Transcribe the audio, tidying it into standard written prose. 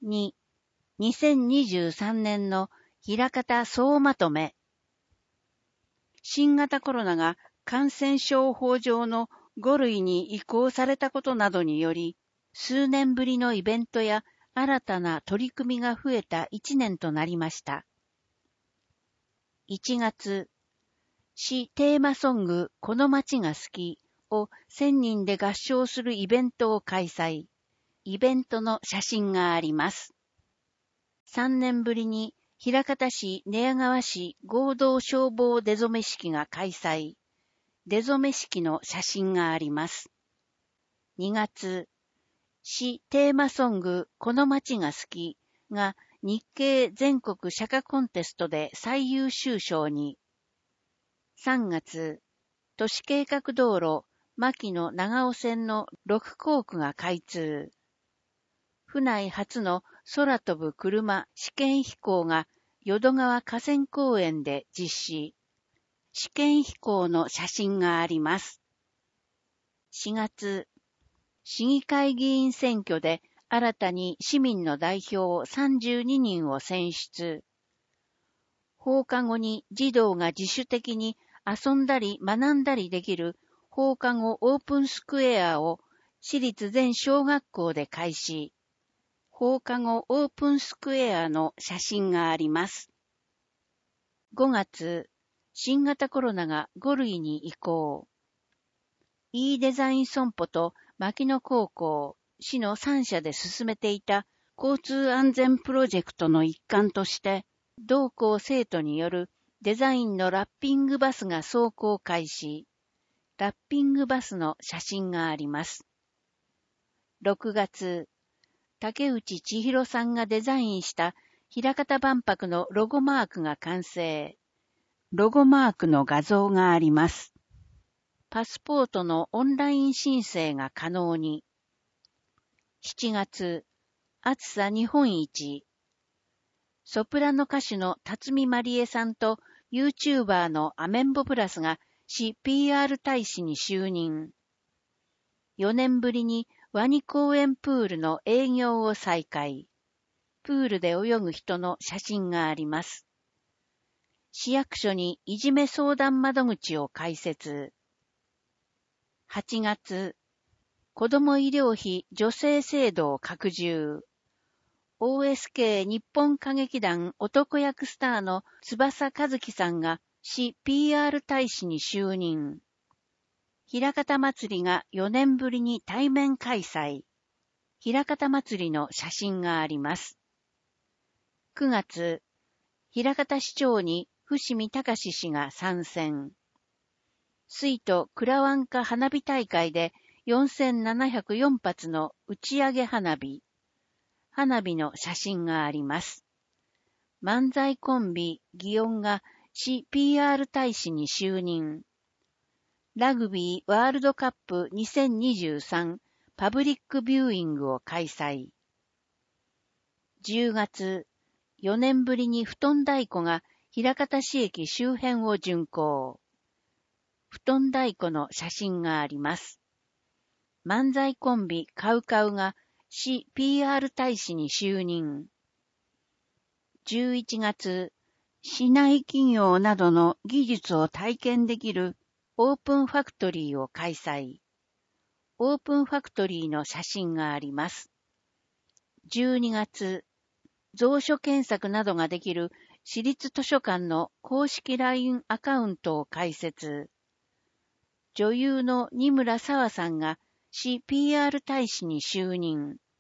2、2023年の枚方総まとめ。新型コロナが感染症法上の5類に移行されたことなどにより、数年ぶりのイベントや新たな取り組みが増えた1年となりました。1月、市テーマソングこの街が好きを1000人で合唱するイベントを開催。イベントの写真があります。3年ぶりに枚方市寝屋川市合同消防出初式が開催。出初式の写真があります。2月、市テーマソングこの街が好きが日経全国社歌コンテストで最優秀賞に。3月、都市計画道路牧野長尾線の6工区が開通。府内初の空飛ぶ車試験飛行が淀川河川公園で実施。試験飛行の写真があります。4月、市議会議員選挙で新たに市民の代表32人を選出。放課後に児童が自主的に遊んだり学んだりできる放課後オープンスクエアを市立全小学校で開始。放課後オープンスクエアの写真があります。5月、新型コロナが5類に移行。E デザイン損保と牧野高校、市の3社で進めていた交通安全プロジェクトの一環として、同校生徒によるデザインのラッピングバスが走行開始。ラッピングバスの写真があります。6月、竹内千尋さんがデザインした枚方万博のロゴマークが完成。ロゴマークの画像があります。パスポートのオンライン申請が可能に。7月、暑さ日本一。ソプラノ歌手の辰巳まりえさんと YouTuber のアメンボプラスが市 PR 大使に就任。4年ぶりにワニ公園プールの営業を再開。プールで泳ぐ人の写真があります。市役所にいじめ相談窓口を開設。8月、子ども医療費助成制度を拡充。OSK 日本歌劇団男役スターの翼和樹さんが市 PR 大使に就任。枚方祭りが4年ぶりに対面開催。枚方祭りの写真があります。9月、枚方市長に伏見隆氏が参戦。水都倉湾花花火大会で4704発の打ち上げ花火。花火の写真があります。漫才コンビ祇園が市 PR 大使に就任。ラグビーワールドカップ2023パブリックビューイングを開催。10月、4年ぶりに布団太鼓が枚方市駅周辺を巡行。布団太鼓の写真があります。漫才コンビカウカウが市 PR 大使に就任。11月、市内企業などの技術を体験できるオープンファクトリーを開催。オープンファクトリーの写真があります。12月、蔵書検索などができる市立図書館の公式 LINE アカウントを開設。女優の二村沙和さんが市 PR 大使に就任。